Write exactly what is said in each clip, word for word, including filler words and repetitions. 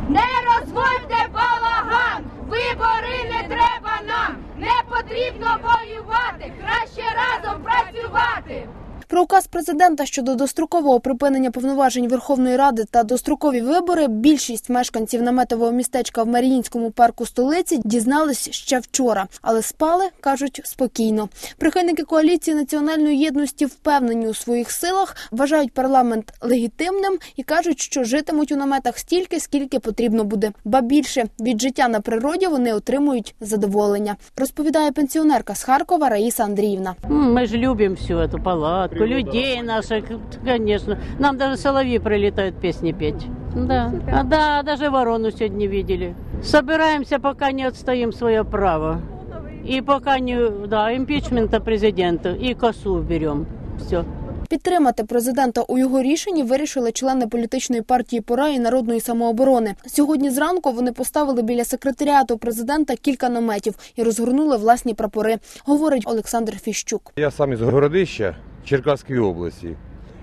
Не розводьте балаган, вибори не треба нам, не потрібно воювати, краще разом працювати. Про указ президента щодо дострокового припинення повноважень Верховної Ради та дострокові вибори більшість мешканців наметового містечка в Маріїнському парку столиці дізнались ще вчора. Але спали, кажуть, спокійно. Прихильники коаліції національної єдності впевнені у своїх силах, вважають парламент легітимним і кажуть, що житимуть у наметах стільки, скільки потрібно буде. Ба більше, від життя на природі вони отримують задоволення. Розповідає пенсіонерка з Харкова Раїса Андріївна. Ми ж любимо всю цю палатку. Людей наших, конечно. Нам даже соловьи прилетают песни петь. Да, а, да, даже ворону сегодня видели. Собираемся, пока не отстоим свое право. И пока не, да, импичмента президента, и косу уберем. Все. Підтримати президента у його рішенні вирішили члени політичної партії «Пора» і Народної самооборони. Сьогодні зранку вони поставили біля секретаріату президента кілька наметів і розгорнули власні прапори, говорить Олександр Фіщук. Я сам із Городища, Черкаської області.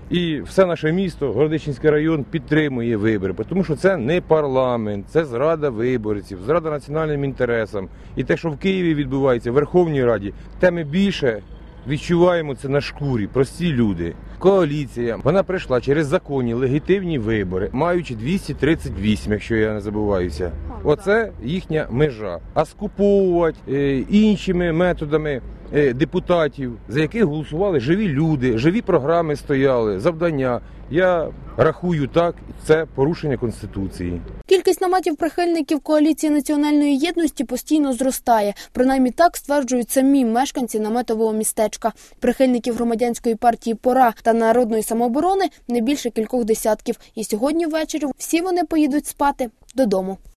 І все наше місто, Городищенський район, підтримує вибори, тому що це не парламент, це зрада виборців, зрада національним інтересам. І те, що в Києві відбувається, в Верховній Раді, те ми більше відчуваємо це на шкурі, прості люди. Коаліція, вона прийшла через законні, легітимні вибори, маючи двісті тридцять вісім, якщо я не забуваюся. Оце їхня межа. А скуповувати е, іншими методами е, депутатів, за яких голосували живі люди, живі програми стояли, завдання. Я рахую так, це порушення Конституції. Кількість наметів прихильників коаліції національної єдності постійно зростає. Принаймні так стверджують самі мешканці наметового містечка. Прихильників громадянської партії «Пора» та Народної самооборони не більше кількох десятків. І сьогодні ввечері всі вони поїдуть спати додому.